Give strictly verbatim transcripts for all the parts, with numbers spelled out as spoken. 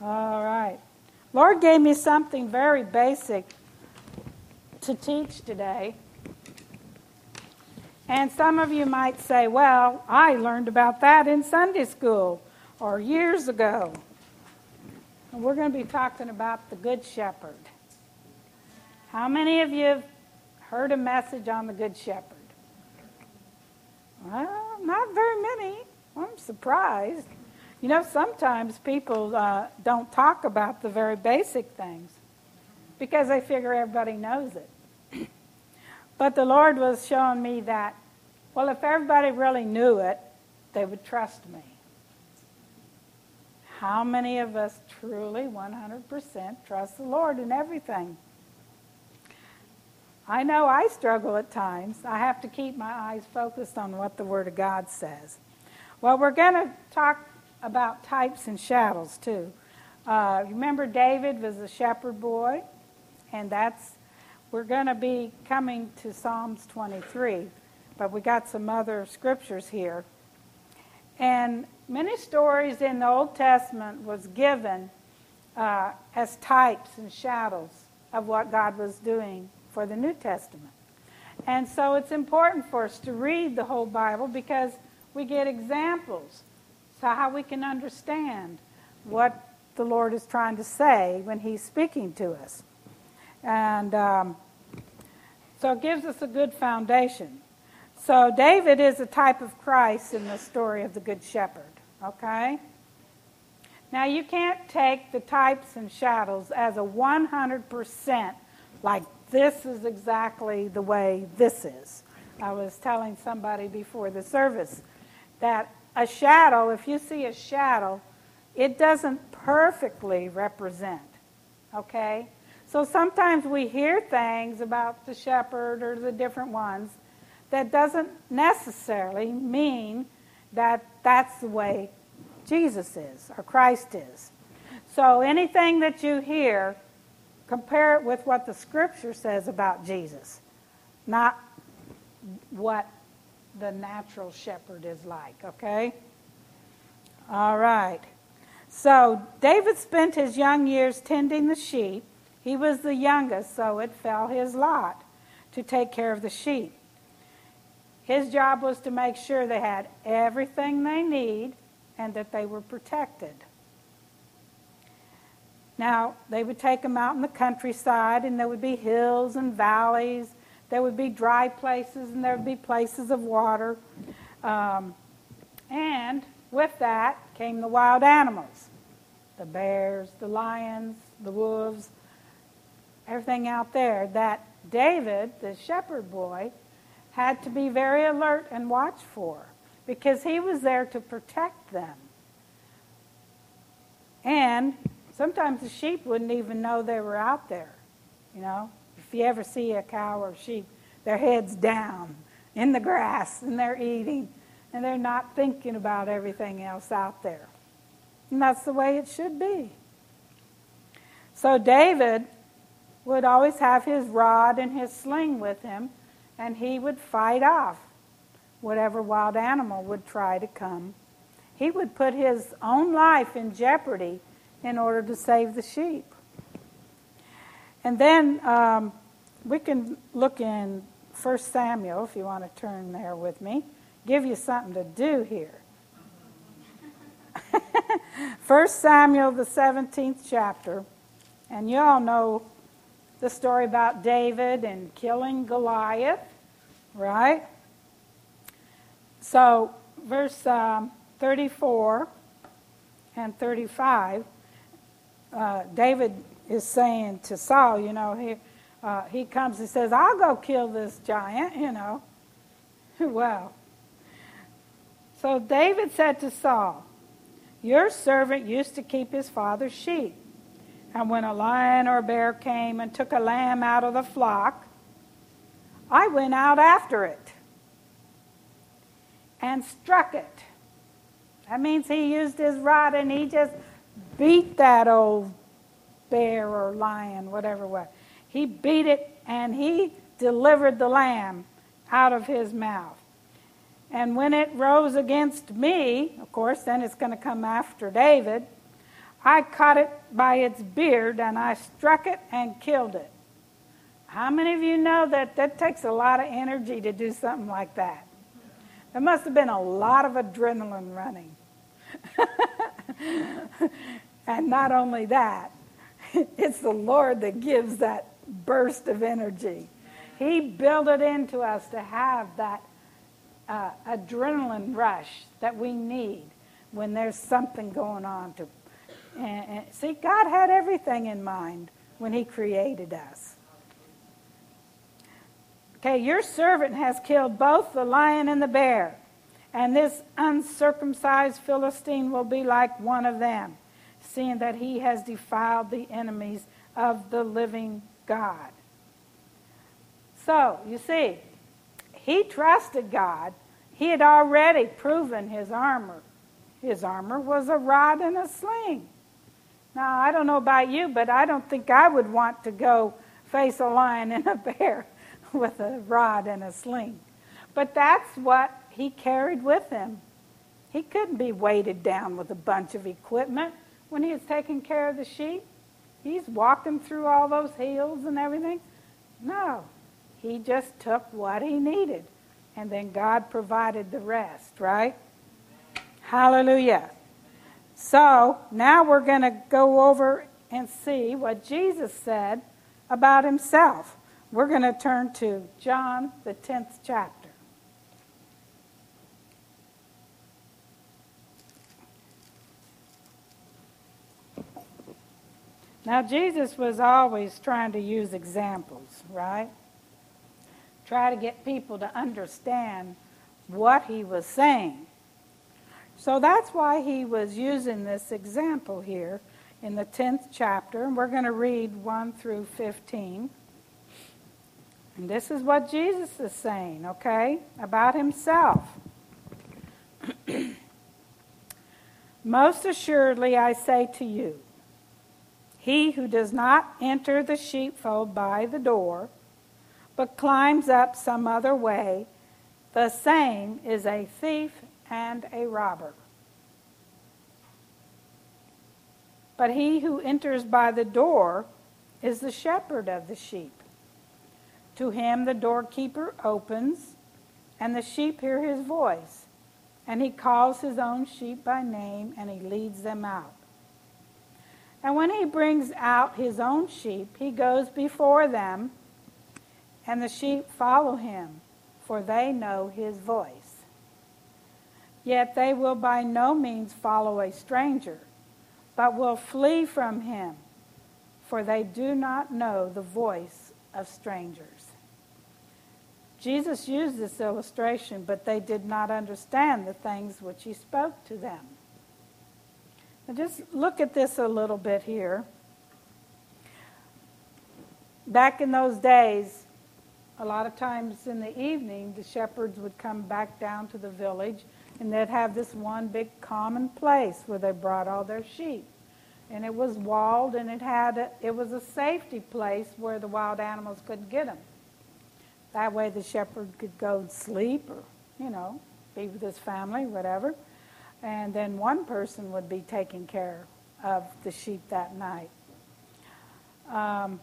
All right. Lord gave me something very basic to teach today. And some of you might say, well, I learned about that in Sunday school or years ago. And we're going to be talking about the Good Shepherd. How many of you have heard a message on the Good Shepherd? Well, not very many. I'm surprised. You know, sometimes people uh, don't talk about the very basic things because they figure everybody knows it. But the Lord was showing me that, well, if everybody really knew it, they would trust me. How many of us truly, one hundred percent, trust the Lord in everything? I know I struggle at times. I have to keep my eyes focused on what the Word of God says. Well, we're going to talk about types and shadows, too. Uh, remember David was a shepherd boy, and that's, we're going to be coming to Psalms twenty-three, but we got some other scriptures here. And many stories in the Old Testament was given uh, as types and shadows of what God was doing for the New Testament. And so it's important for us to read the whole Bible because we get examples, so how we can understand what the Lord is trying to say when He's speaking to us. And um, so it gives us a good foundation. So David is a type of Christ in the story of the Good Shepherd, okay? Now you can't take the types and shadows as a one hundred percent, like this is exactly the way this is. I was telling somebody before the service that a shadow, if you see a shadow, it doesn't perfectly represent, okay? So sometimes we hear things about the shepherd or the different ones that doesn't necessarily mean that that's the way Jesus is or Christ is. So anything that you hear, compare it with what the Scripture says about Jesus, not what the natural shepherd is like, okay? All right. So David spent his young years tending the sheep. He was the youngest, so it fell his lot to take care of the sheep. His job was to make sure they had everything they need and that they were protected. Now, they would take them out in the countryside, and there would be hills and valleys. There would be dry places, and there would be places of water. Um, and with that came the wild animals, the bears, the lions, the wolves, everything out there that David, the shepherd boy, had to be very alert and watch for because he was there to protect them. And sometimes the sheep wouldn't even know they were out there, you know. If you ever see a cow or sheep, their head's down in the grass and they're eating and they're not thinking about everything else out there. And that's the way it should be. So David would always have his rod and his sling with him, and he would fight off whatever wild animal would try to come. He would put his own life in jeopardy in order to save the sheep. And then um, we can look in First Samuel, if you want to turn there with me. Give you something to do here. First Samuel, the seventeenth chapter. And you all know the story about David and killing Goliath, right? So, verse um, thirty-four and thirty-five, uh, David is saying to Saul, you know, he, uh, he comes and says, I'll go kill this giant, you know. Well, so David said to Saul, your servant used to keep his father's sheep. And when a lion or bear came and took a lamb out of the flock, I went out after it and struck it. That means he used his rod and he just beat that old bear or lion, whatever it was. He beat it and he delivered the lamb out of his mouth. And when it rose against me, of course, then it's going to come after David, I caught it by its beard, and I struck it and killed it. How many of you know that that takes a lot of energy to do something like that? There must have been a lot of adrenaline running. And not only that, it's the Lord that gives that burst of energy. He built it into us to have that uh, adrenaline rush that we need when there's something going on. To and, and see, God had everything in mind when he created us. Okay, your servant has killed both the lion and the bear, and this uncircumcised Philistine will be like one of them, seeing that he has defiled the enemies of the living God. So, you see, he trusted God. He had already proven his armor. His armor was a rod and a sling. Now, I don't know about you, but I don't think I would want to go face a lion and a bear with a rod and a sling. But that's what he carried with him. He couldn't be weighted down with a bunch of equipment when he was taking care of the sheep. He's walking through all those hills and everything. No, he just took what he needed. And then God provided the rest, right? Hallelujah. So now we're going to go over and see what Jesus said about himself. We're going to turn to John, the tenth chapter. Now, Jesus was always trying to use examples, right? Try to get people to understand what he was saying. So that's why he was using this example here in the tenth chapter. And we're going to read one through fifteen. And this is what Jesus is saying, okay, about himself. Most assuredly I say to you, he who does not enter the sheepfold by the door, but climbs up some other way, the same is a thief and a robber. But he who enters by the door is the shepherd of the sheep. To him the doorkeeper opens, and the sheep hear his voice, and he calls his own sheep by name, and he leads them out. And when he brings out his own sheep, he goes before them, and the sheep follow him, for they know his voice. Yet they will by no means follow a stranger, but will flee from him, for they do not know the voice of strangers. Jesus used this illustration, but they did not understand the things which he spoke to them. Now just look at this a little bit here. Back in those days, a lot of times in the evening, the shepherds would come back down to the village, and they'd have this one big common place where they brought all their sheep. And it was walled, and it had a, it was a safety place where the wild animals couldn't get them. That way the shepherd could go and sleep or, you know, be with his family, whatever. And then one person would be taking care of the sheep that night. Um,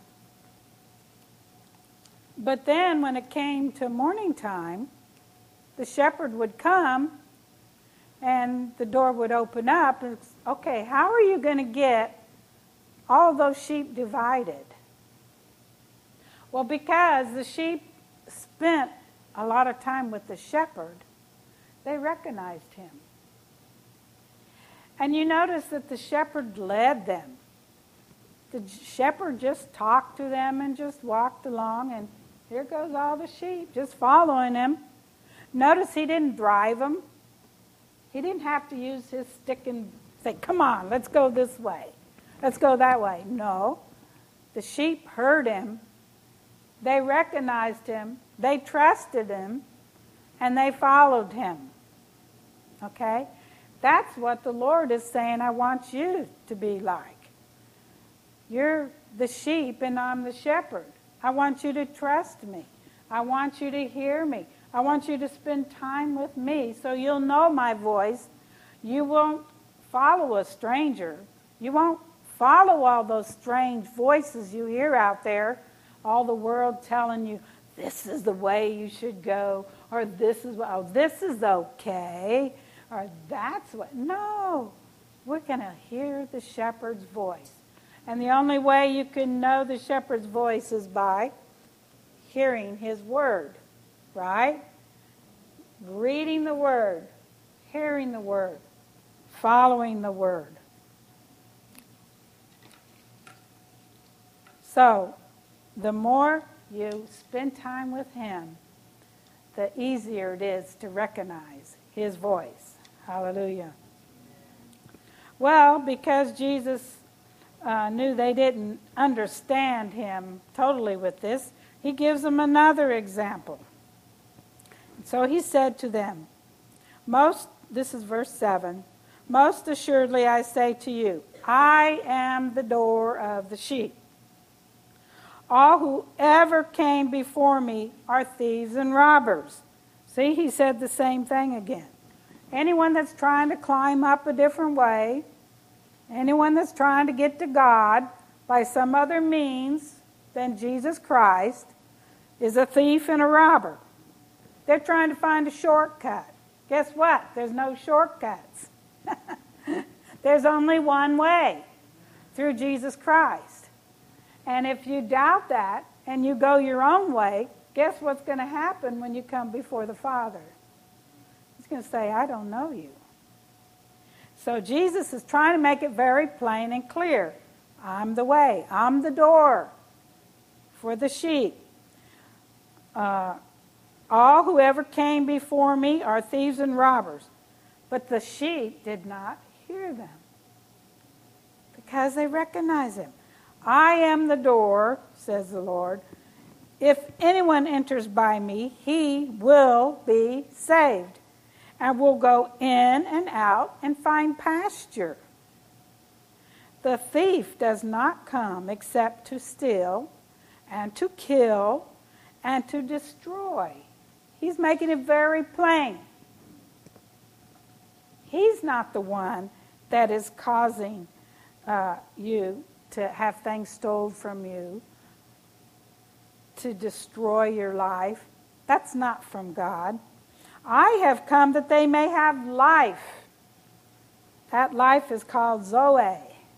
but then when it came to morning time, the shepherd would come and the door would open up. And it's, okay, how are you going to get all those sheep divided? Well, because the sheep spent a lot of time with the shepherd, they recognized him. And you notice that the shepherd led them. The shepherd just talked to them and just walked along, and here goes all the sheep just following him. Notice he didn't drive them. He didn't have to use his stick and say, come on, let's go this way. Let's go that way. No. The sheep heard him. They recognized him. They trusted him. And they followed him. Okay? That's what the Lord is saying I want you to be like. You're the sheep and I'm the shepherd. I want you to trust me. I want you to hear me. I want you to spend time with me so you'll know my voice. You won't follow a stranger. You won't follow all those strange voices you hear out there, all the world telling you, this is the way you should go, or this is, oh, this is okay, or that's what. No, we're going to hear the shepherd's voice. And the only way you can know the shepherd's voice is by hearing his word, right? Reading the word, hearing the word, following the word. So, the more you spend time with him, the easier it is to recognize his voice. Hallelujah. Well, because Jesus uh, knew they didn't understand him totally with this, he gives them another example. So he said to them, most, this is verse seven, most assuredly I say to you, I am the door of the sheep. All who ever came before me are thieves and robbers. See, he said the same thing again. Anyone that's trying to climb up a different way, anyone that's trying to get to God by some other means than Jesus Christ is a thief and a robber. They're trying to find a shortcut. Guess what? There's no shortcuts. There's only one way, through Jesus Christ. And if you doubt that and you go your own way, guess what's going to happen when you come before the Father? He's going to say, I don't know you. So Jesus is trying to make it very plain and clear. I'm the way. I'm the door for the sheep. Uh, all who ever came before me are thieves and robbers. But the sheep did not hear them because they recognize him. I am the door, says the Lord. If anyone enters by me, he will be saved and will go in and out and find pasture. The thief does not come except to steal and to kill and to destroy. He's making it very plain. He's not the one that is causing uh, you to have things stolen from you, to destroy your life. That's not from God. I have come that they may have life. That life is called Zoe.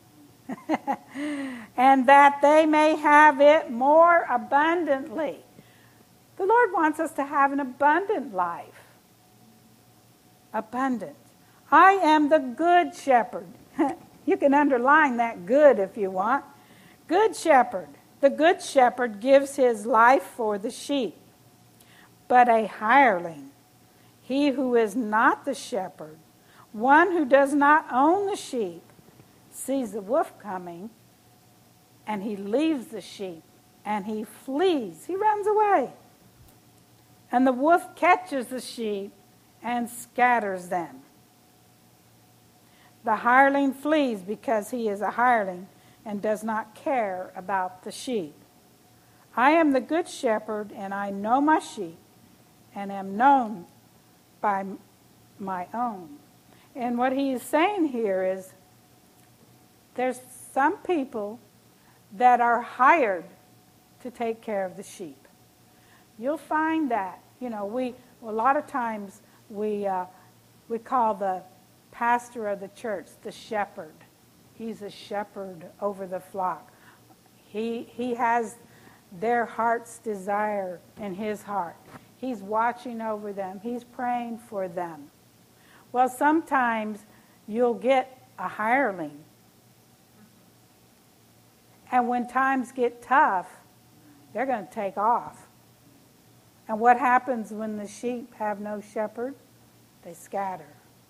And that they may have it more abundantly. The Lord wants us to have an abundant life. Abundant. I am the good shepherd. You can underline that good if you want. Good shepherd. The good shepherd gives his life for the sheep. But a hireling, he who is not the shepherd, one who does not own the sheep, sees the wolf coming, and he leaves the sheep, and he flees. He runs away. And the wolf catches the sheep and scatters them. The hireling flees because he is a hireling and does not care about the sheep. I am the good shepherd, and I know my sheep, and am known by my own. And what he is saying here is, there's some people that are hired to take care of the sheep. You'll find that, you know, we a lot of times we uh, we call the pastor of the church the shepherd. He's a shepherd over the flock. He he has their heart's desire in his heart. He's watching over them. He's praying for them. Well, sometimes you'll get a hireling. And when times get tough, they're going to take off. And what happens when the sheep have no shepherd? They scatter.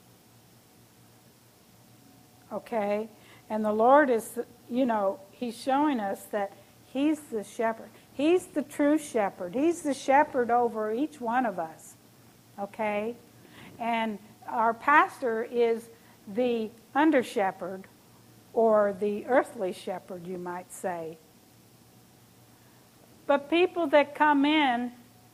Okay? And the Lord is, you know, he's showing us that he's the shepherd. He's the true shepherd. He's the shepherd over each one of us. Okay? And our pastor is the under shepherd, or the earthly shepherd, you might say. But people that come in,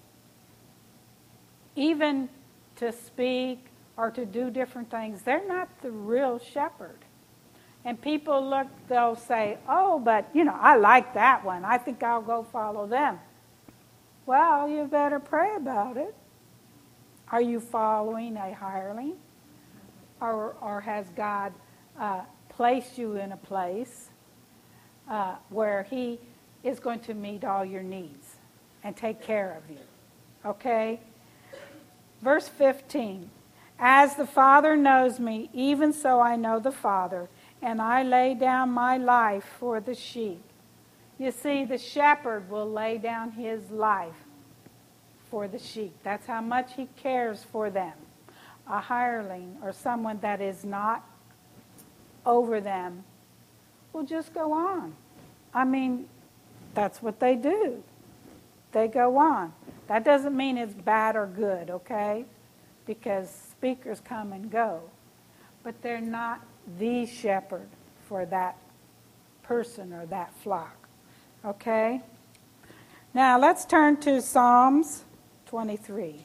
even to speak or to do different things, they're not the real shepherd. And people look, they'll say, oh, but, you know, I like that one. I think I'll go follow them. Well, you better pray about it. Are you following a hireling? Or, or has God uh, placed you in a place uh, where he is going to meet all your needs and take care of you? Okay? Verse fifteen. As the Father knows me, even so I know the Father, and I lay down my life for the sheep. You see, the shepherd will lay down his life for the sheep. That's how much he cares for them. A hireling or someone that is not over them will just go on. I mean, that's what they do. They go on. That doesn't mean it's bad or good, okay? Because speakers come and go. But they're not the shepherd for that person or that flock. Okay? Now let's turn to Psalms twenty-three.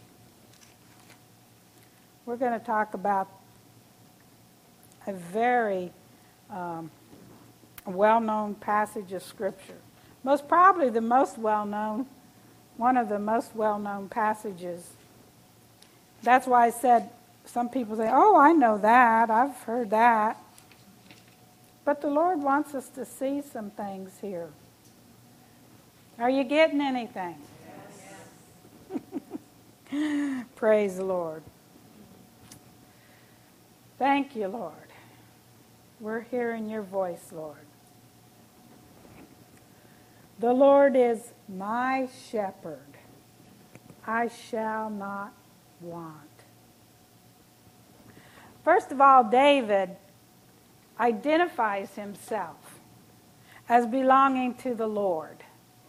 We're going to talk about a very um, well-known passage of Scripture. Most probably the most well-known, one of the most well-known passages. That's why I said, some people say, oh, I know that, I've heard that. But the Lord wants us to see some things here. Are you getting anything? Yes. Praise the Lord. Thank you, Lord. We're hearing your voice, Lord. The Lord is my shepherd. I shall not want. First of all, David identifies himself as belonging to the Lord.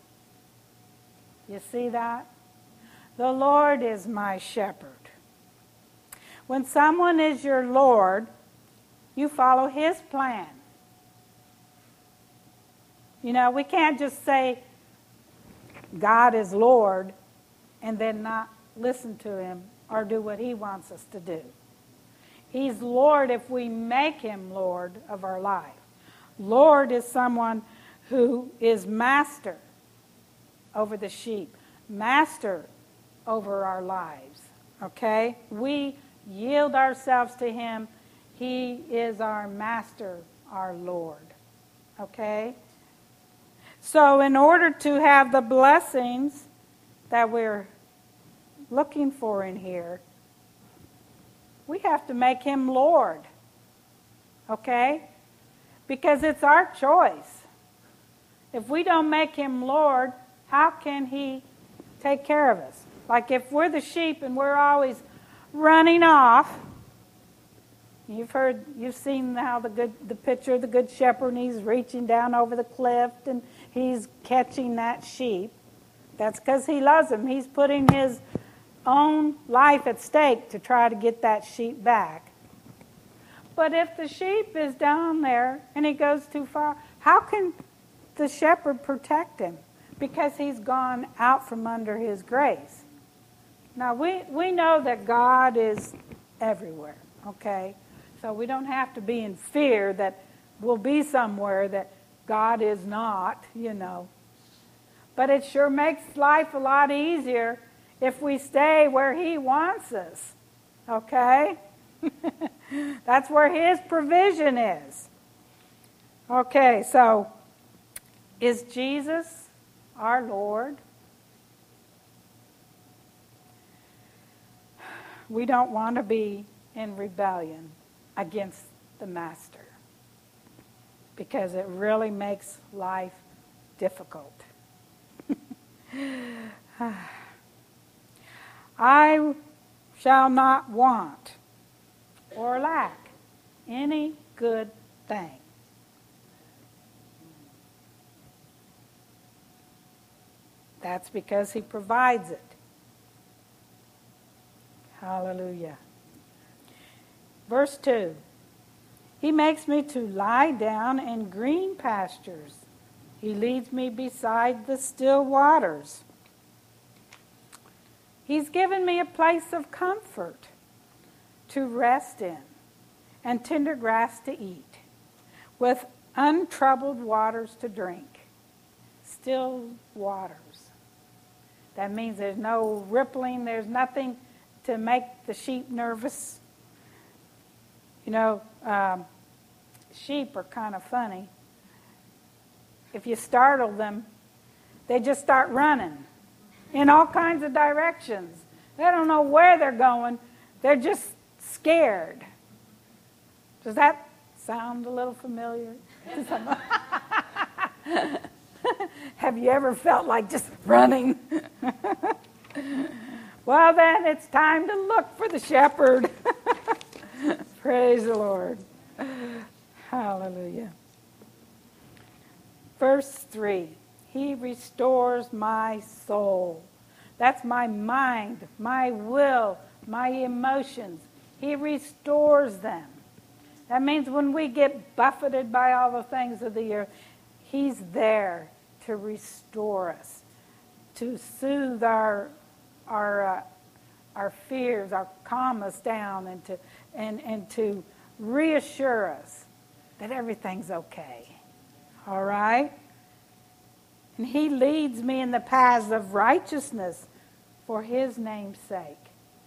You see that? The Lord is my shepherd. When someone is your Lord, you follow his plan. You know, we can't just say God is Lord and then not listen to him or do what he wants us to do. He's Lord if we make him Lord of our life. Lord is someone who is master over the sheep, master over our lives, okay? We yield ourselves to him. He is our master, our Lord, okay? So in order to have the blessings that we're looking for in here, we have to make him Lord, okay? Because it's our choice. If we don't make him Lord, how can he take care of us? Like if we're the sheep and we're always running off, you've heard, you've seen how the good, the picture of the good shepherd, and he's reaching down over the cliff and he's catching that sheep. That's because he loves him. He's putting his own life at stake to try to get that sheep back. But if the sheep is down there and he goes too far, how can the shepherd protect him? Because he's gone out from under his grace. Now, we, we know that God is everywhere, okay? So we don't have to be in fear that we'll be somewhere that God is not, you know. But it sure makes life a lot easier if we stay where he wants us, okay? That's where his provision is. Okay, so is Jesus our Lord? We don't want to be in rebellion against the Master because it really makes life difficult. I shall not want or lack any good thing. That's because he provides it. Hallelujah. Verse two. He makes me to lie down in green pastures. He leads me beside the still waters. He's given me a place of comfort to rest in and tender grass to eat. with untroubled waters to drink. Still waters. That means there's no rippling, there's nothing to make the sheep nervous. You know, um, sheep are kind of funny. If you startle them, they just start running in all kinds of directions. They don't know where they're going. They're just scared. Does that sound a little familiar? Have you ever felt like just running? Well, then it's time to look for the shepherd. Praise the Lord. Hallelujah. Verse three. He restores my soul. That's my mind, my will, my emotions. He restores them. That means when we get buffeted by all the things of the earth, He's there to restore us, to soothe our our uh, our fears, our calm us down, and to and and to reassure us that everything's okay. All right? And He leads me in the paths of righteousness for His name's sake.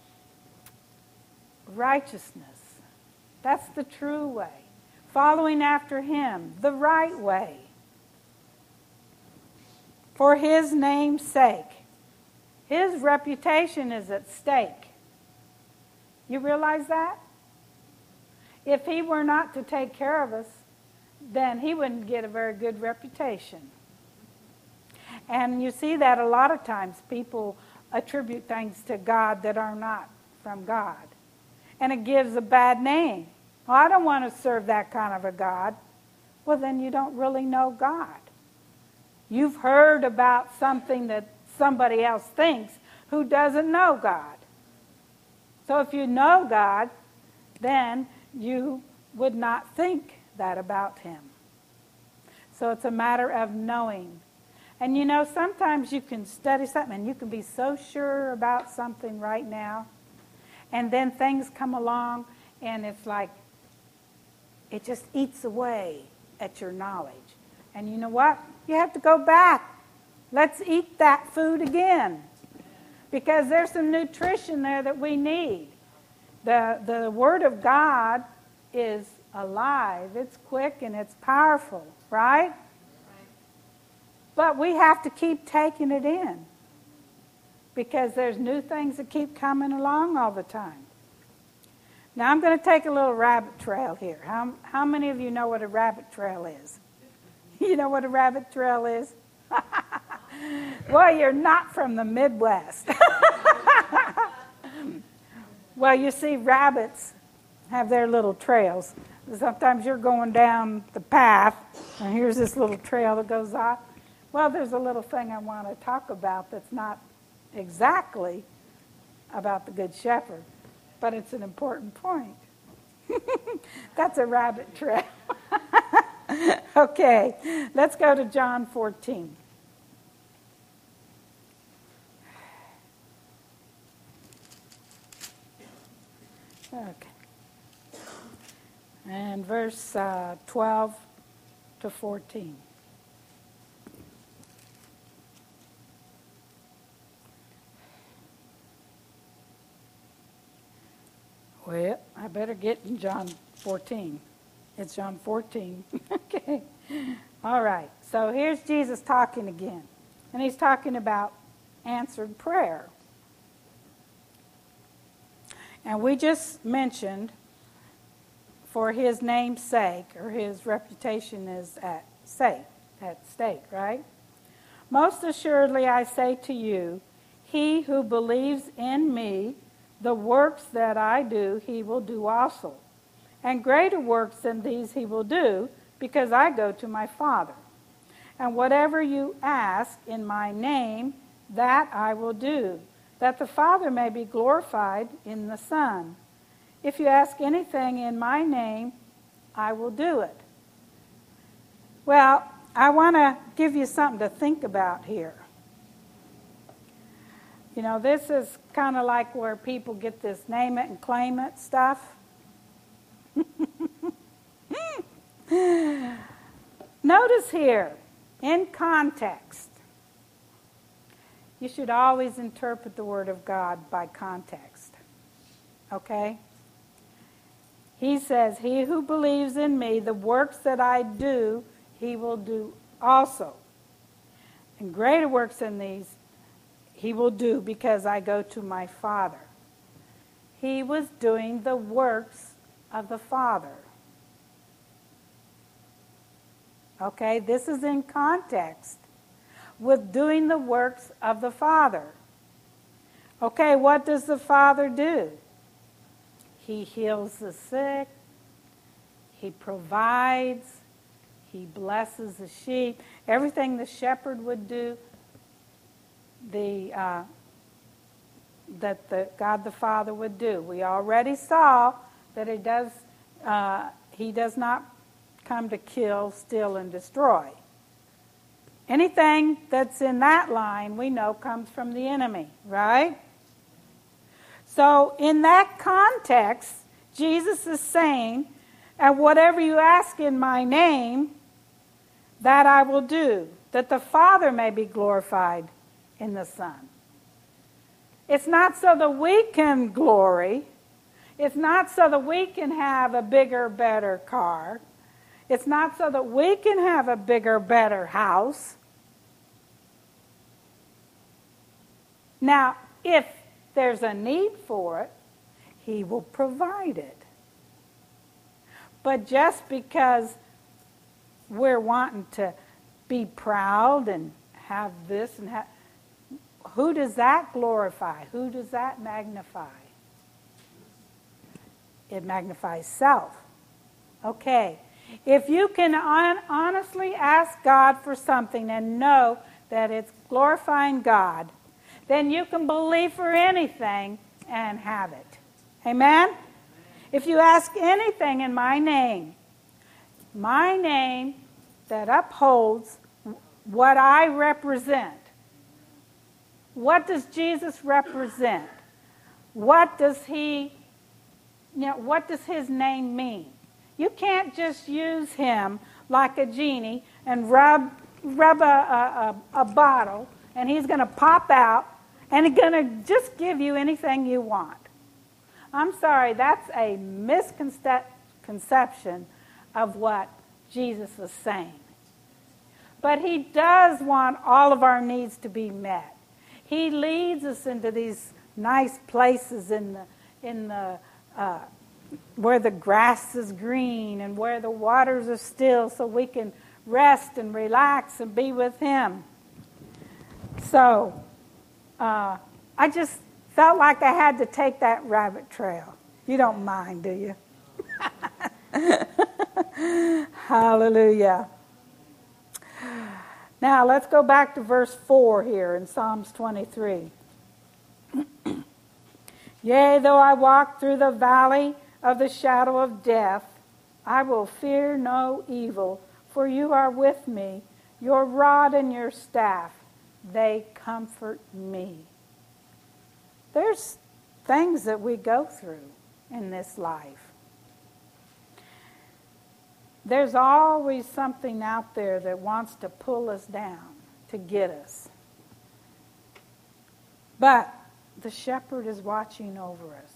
Righteousness. That's the true way. Following after Him, the right way. For His name's sake. His reputation is at stake. You realize that? If He were not to take care of us, then He wouldn't get a very good reputation. And you see that a lot of times people attribute things to God that are not from God. And it gives a bad name. Well, I don't want to serve that kind of a God. Well, then you don't really know God. You've heard about something that somebody else thinks who doesn't know God. So if you know God, then you would not think that about Him. So it's a matter of knowing. And you know, sometimes you can study something and you can be so sure about something right now, and then things come along and it's like it just eats away at your knowledge. And you know what? You have to go back. Let's eat that food again, because there's some nutrition there that we need. The, the Word of God is alive. It's quick and it's powerful, right? But we have to keep taking it in, because there's new things that keep coming along all the time. Now I'm going to take a little rabbit trail here. How, how many of you know what a rabbit trail is? You know what a rabbit trail is? Well, you're not from the Midwest. Well, you see, rabbits have their little trails. Sometimes you're going down the path, and here's this little trail that goes off. Well, there's a little thing I want to talk about that's not exactly about the Good Shepherd, but it's an important point. That's a rabbit trail. Okay, let's go to John fourteen. Okay. And verse uh, twelve to fourteen. Well, I better get in John fourteen. It's John fourteen. Okay. All right. So here's Jesus talking again. And He's talking about answered prayer. And we just mentioned, for His name's sake, or His reputation is at stake, at stake, right? Most assuredly I say to you, he who believes in me, the works that I do, he will do also. And greater works than these he will do, because I go to my Father. And whatever you ask in my name, that I will do, that the Father may be glorified in the Son. If you ask anything in my name, I will do it. Well, I want to give you something to think about here. You know, this is kind of like where people get this name it and claim it stuff. Notice here, in context, you should always interpret the Word of God by context. Okay? He says, he who believes in me, the works that I do, he will do also. And greater works than these he will do because I go to my Father. He was doing the works of the Father. Okay, this is in context with doing the works of the Father. Okay, what does the Father do? He heals the sick. He provides. He blesses the sheep. Everything the shepherd would do, the uh, that the God the Father would do. We already saw that it does. Uh, he does not come to kill, steal, and destroy. Anything that's in that line, we know comes from the enemy, right? So in that context, Jesus is saying, and whatever you ask in my name, that I will do, that the Father may be glorified in the Son. It's not so that we can glory. It's not so that we can have a bigger, better car. It's not so that we can have a bigger, better house. Now, if there's a need for it, he will provide it. But just because we're wanting to be proud and have this and have, who does that glorify? Who does that magnify? It magnifies self. Okay. If you can on, honestly ask God for something and know that it's glorifying God, then you can believe for anything and have it. Amen? Amen? If you ask anything in my name, my name that upholds what I represent. What does Jesus represent? What does he, you know, what does his name mean? You can't just use him like a genie and rub rub a, a, a, a bottle and he's going to pop out and he's going to just give you anything you want. I'm sorry, that's a misconception of what Jesus is saying. But he does want all of our needs to be met. He leads us into these nice places in the in the uh, where the grass is green and where the waters are still so we can rest and relax and be with him. So uh, I just felt like I had to take that rabbit trail. You don't mind, do you? Hallelujah. Now let's go back to verse four here in Psalms twenty-three. Yea, though I walk through the valley of the shadow of death, I will fear no evil, for you are with me. Your rod and your staff, they comfort me. There's things that we go through in this life. There's always something out there that wants to pull us down, to get us. But the shepherd is watching over us.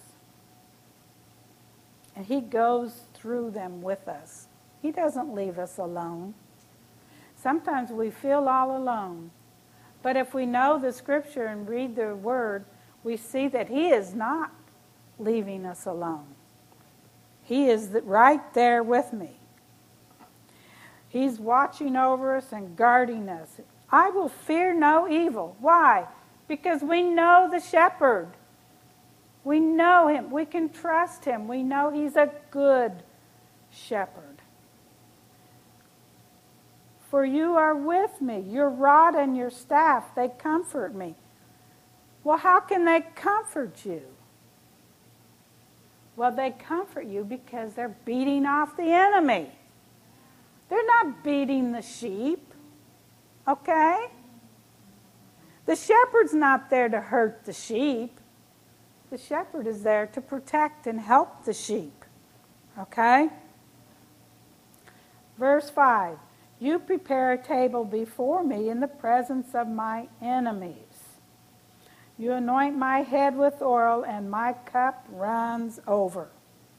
And he goes through them with us. He doesn't leave us alone. Sometimes we feel all alone. But if we know the scripture and read the word, we see that he is not leaving us alone. He is right there with me. He's watching over us and guarding us. I will fear no evil. Why? Because we know the shepherd. We know him. We can trust him. We know he's a good shepherd. For you are with me. Your rod and your staff, they comfort me. Well, how can they comfort you? Well, they comfort you because they're beating off the enemy. They're not beating the sheep. Okay? The shepherd's not there to hurt the sheep. The shepherd is there to protect and help the sheep. Okay? Verse five, you prepare a table before me in the presence of my enemies. You anoint my head with oil, and my cup runs over.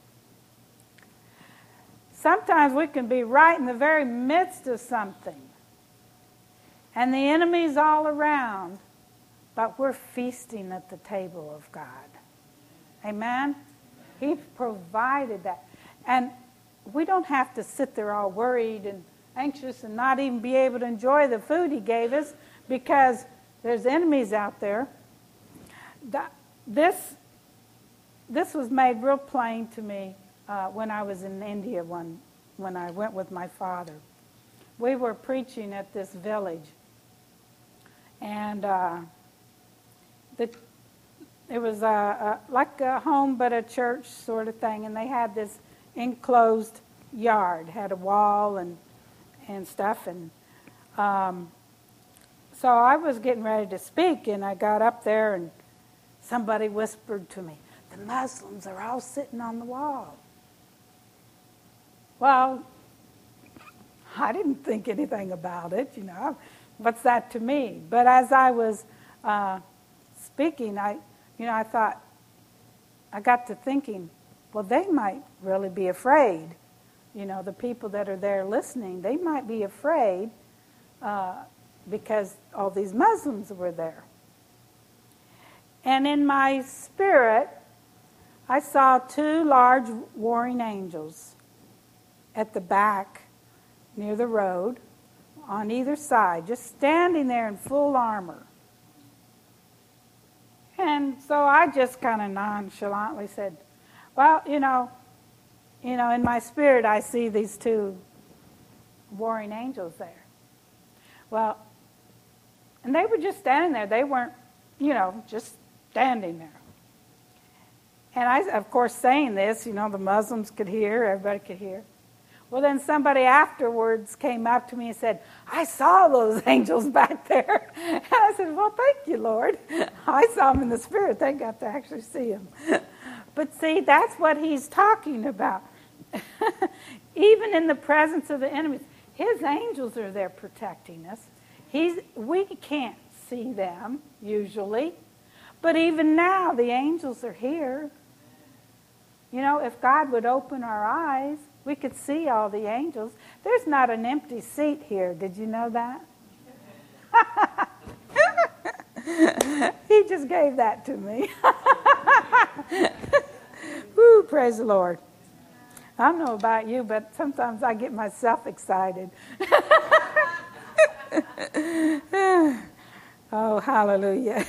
Sometimes we can be right in the very midst of something, and the enemy's all around, but we're feasting at the table of God. Amen? He provided that. And we don't have to sit there all worried and anxious and not even be able to enjoy the food he gave us because there's enemies out there. That, this, this was made real plain to me uh, when I was in India one, when I went with my father. We were preaching at this village, and uh, the, it was a, a, like a home but a church sort of thing, and they had this enclosed yard, had a wall and and stuff, and um, so I was getting ready to speak, and I got up there, and somebody whispered to me, "The Muslims are all sitting on the wall." Well, I didn't think anything about it, you know. What's that to me? But as I was uh, speaking, I, you know, I thought, I got to thinking, well, they might really be afraid. You know, the people that are there listening, they might be afraid uh, because all these Muslims were there. And in my spirit, I saw two large warring angels at the back near the road on either side, just standing there in full armor. And so I just kind of nonchalantly said, well, you know, you know, in my spirit I see these two warring angels there. Well, and they were just standing there. They weren't, you know, just standing there. And I, of course, saying this, you know, the Muslims could hear, everybody could hear. Well, then somebody afterwards came up to me and said, I saw those angels back there. And I said, well, thank you, Lord. I saw them in the spirit. They got to actually see them. But see, that's what he's talking about. Even in the presence of the enemies, his angels are there protecting us. He's, we can't see them, usually. But even now, the angels are here. You know, if God would open our eyes, we could see all the angels. There's not an empty seat here. Did you know that? He just gave that to me. Woo, praise the Lord. I don't know about you, but sometimes I get myself excited. Oh, hallelujah.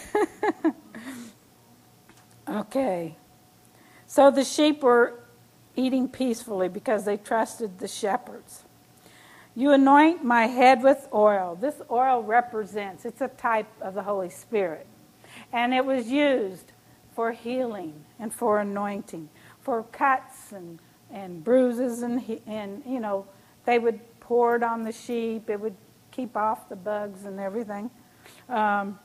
Okay. So the sheep were eating peacefully because they trusted the shepherds. You anoint my head with oil. This oil represents, it's a type of the Holy Spirit. And it was used for healing and for anointing, for cuts and, and bruises, and, and, you know, they would pour it on the sheep. It would keep off the bugs and everything. Um,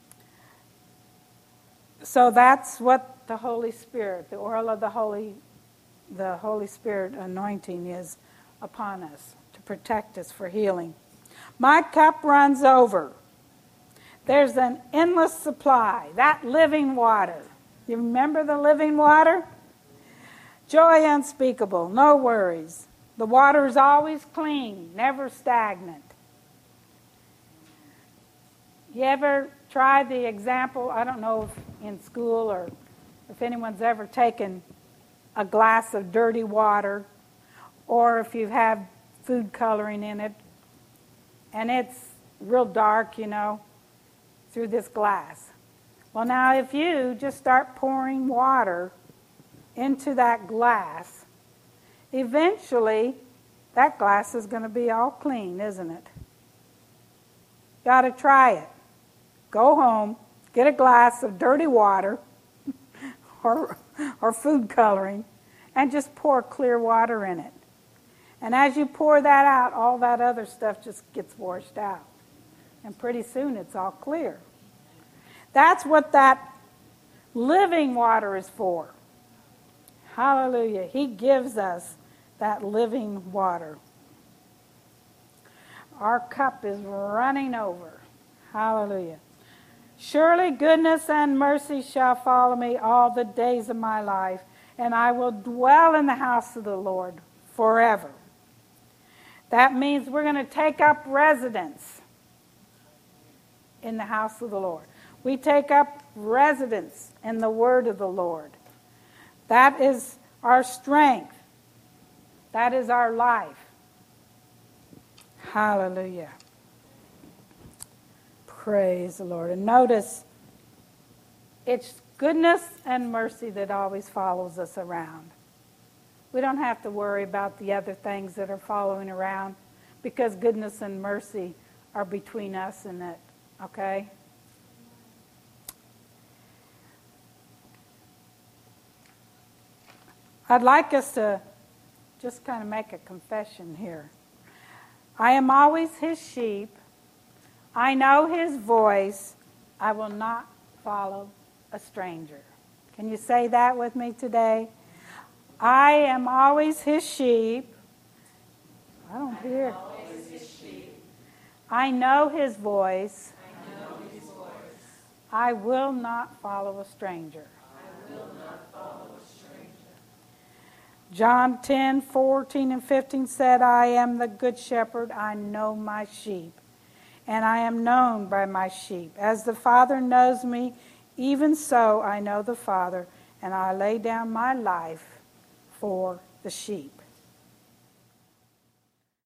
so that's what the Holy Spirit, the oil of the Holy, the Holy Spirit anointing is upon us to protect us for healing. My cup runs over. There's an endless supply, that living water. You remember the living water? Joy unspeakable, no worries. The water is always clean, never stagnant. You ever tried the example, I don't know if in school or if anyone's ever taken a glass of dirty water, or if you have food coloring in it, and it's real dark, you know, through this glass. Well, now if you just start pouring water into that glass, eventually that glass is going to be all clean, isn't it? You ought to try it. Go home, get a glass of dirty water or, or food coloring, and just pour clear water in it. And as you pour that out, all that other stuff just gets washed out. And pretty soon it's all clear. That's what that living water is for. Hallelujah. He gives us that living water. Our cup is running over. Hallelujah. Surely goodness and mercy shall follow me all the days of my life, and I will dwell in the house of the Lord forever. That means we're going to take up residence in the house of the Lord. We take up residence in the word of the Lord. That is our strength. That is our life. Hallelujah. Praise the Lord. And notice, it's goodness and mercy that always follows us around. We don't have to worry about the other things that are following around because goodness and mercy are between us and it. Okay? I'd like us to just kind of make a confession here. I am always his sheep. I know his voice. I will not follow a stranger. Can you say that with me today? I am always his sheep. I don't hear. I know his voice. I know his voice. I will not follow a stranger. I will not follow a stranger. John ten, fourteen, and fifteen said, I am the good shepherd. I know my sheep, and I am known by my sheep. As the Father knows me, even so I know the Father, and I lay down my life for the sheep.